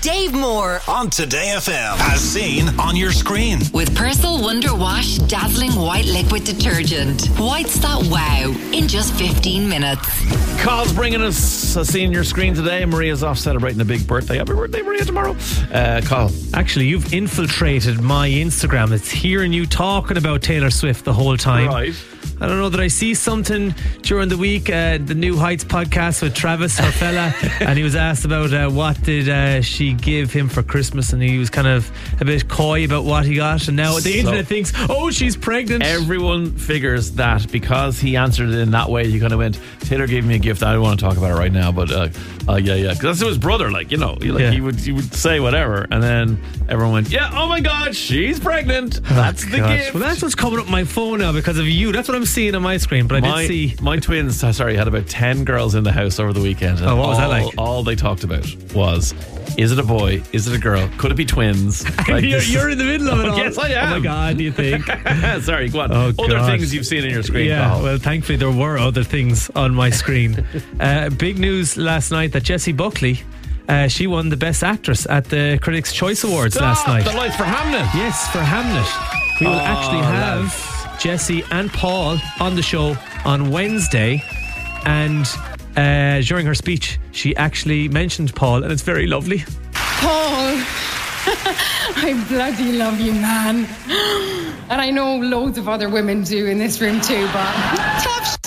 Dave Moore on Today FM. As seen on your screen. with Persil Wonder Wash Dazzling White Liquid Detergent. Whites that wow in just 15 minutes. Carl's bringing us a scene on your screen today. Maria's off celebrating a big birthday. Happy birthday, Maria, tomorrow. Carl. Actually, you've infiltrated my Instagram. It's hearing you talking about Taylor Swift the whole time. Right. I don't know that I see something during the week, the New Heights podcast with Travis, her fella, and he was asked about what did she give him for Christmas, and he was kind of a bit coy about what he got, and now the internet thinks, oh, she's pregnant. Everyone figures that because he answered it in that way, he kind of went, Taylor gave me a gift. I don't want to talk about it right now, but yeah. Because that's his brother, he would say whatever, and then everyone went, yeah, oh my God, she's pregnant. That's the gift. Well, that's what's coming up on my phone now because of you. That's what I'm seeing on my screen, but I did see my twins had about 10 girls in the house over the weekend, and what was that like? All they talked about was, is it a boy, is it a girl, could it be twins? Like, you're in the middle of it all. Yes, I am. Oh my God, do you think? Sorry, go on. Oh, other God. things you've seen on your screen. Yeah, Carl. well, thankfully there were other things on my screen. Big news last night that Jessie Buckley, she won the Best Actress at the Critics' Choice Awards last night. The lights for Hamnet. Yes, for Hamlet. We will actually have Jessie and Paul on the show on Wednesday, and during her speech she actually mentioned Paul, and it's very lovely. Paul, I bloody love you, man. And I know loads of other women do in this room too, but tough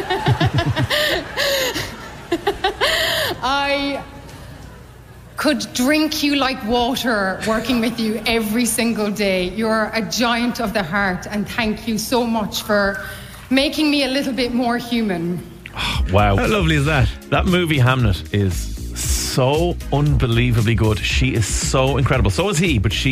I could drink you like water working with you every single day. You're a giant of the heart, and thank you so much for making me a little bit more human. Wow. How lovely is that? That movie Hamnet is so unbelievably good. She is so incredible. So is he, but she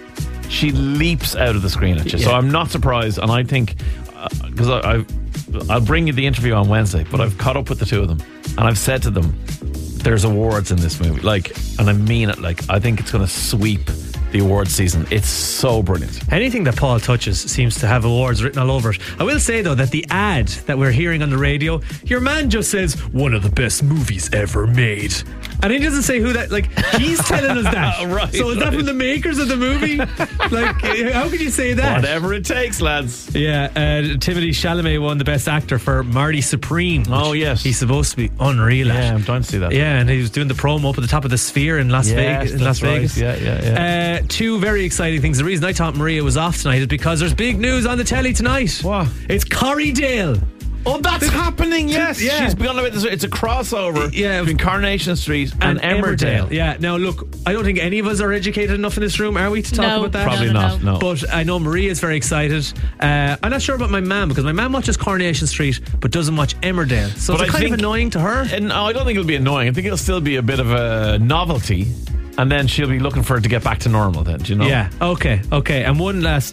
leaps out of the screen at you. So I'm not surprised, and I think because I'll bring you the interview on Wednesday, but I've caught up with the two of them, and I've said to them, there's awards in this movie, and I mean it. I think it's going to sweep the awards season. It's so brilliant. Anything that Paul touches seems to have awards written all over it. I will say though that the ad that we're hearing on the radio, your man just says one of the best movies ever made, and he doesn't say who that. He's telling us that. Right, so is that from the makers of the movie? How can you say that? Whatever it takes, lads. Yeah, Timothée Chalamet won the Best Actor for Marty Supreme. Oh yes, he's supposed to be unreal. Yeah, I'm trying to see that. Yeah, and he was doing the promo up at the top of the Sphere in Las Vegas. Yeah. Two very exciting things. The reason I thought Maria was off tonight is because there's big news on the telly tonight. What? It's Corriedale. Oh, that's happening, yes. Yeah. She's begun about this. It's a crossover between Coronation Street and Emmerdale. Yeah, now look, I don't think any of us are educated enough in this room, are we, to talk about that? Probably not, no. But I know Maria is very excited. I'm not sure about my mum, because my mum watches Coronation Street but doesn't watch Emmerdale. So it's kind of annoying to her. No, I don't think it'll be annoying. I think it'll still be a bit of a novelty. And then she'll be looking for it to get back to normal then, do you know? Yeah, okay. And one last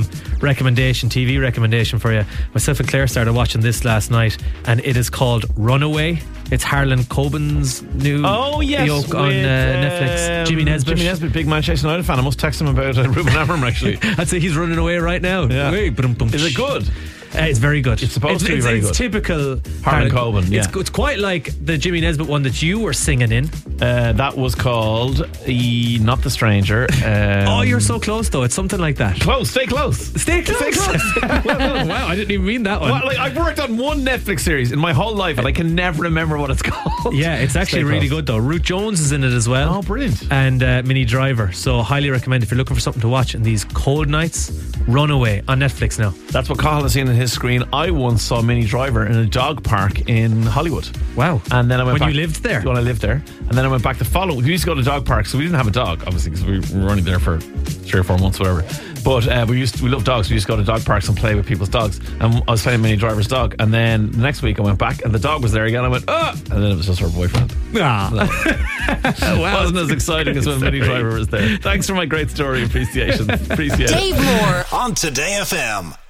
TV recommendation for you. Myself and Claire started watching this last night, and it is called Runaway. It's Harlan Coben's new yoke on Netflix. Jimmy Nesbitt. Big Manchester United fan. I must text him about Ruben Amorim actually. I'd say he's running away right now. Yeah. Is it good? It's very good. It's supposed to be very good. It's typical Harlan Coben, yeah. It's quite like the Jimmy Nesbitt one that you were singing in. That was called Not the Stranger. You're so close though. It's something like that. Close. Stay close. Stay close. Wow, I didn't even mean that one. I've worked on one Netflix series in my whole life, and I can never remember what it's called. Yeah, it's actually really good though. Ruth Jones is in it as well. Oh, brilliant. And Minnie Driver. So highly recommend if you're looking for something to watch in these cold nights. Runaway on Netflix now. That's what Cathal has seen on his screen. I once saw Minnie Driver in a dog park in Hollywood. Wow. And then I went back. When you lived there? When I lived there. And then I went back to follow. We used to go to dog parks, so we didn't have a dog, obviously, because we were only there for 3 or 4 months, whatever. But we love dogs. We used to go to dog parks and play with people's dogs. And I was playing Minnie Driver's dog. And then the next week I went back and the dog was there again. I went, oh! And then it was just her boyfriend. It wasn't as exciting as when Minnie Driver was there. Thanks for my great story appreciation. Appreciate it. Dave Moore on Today FM.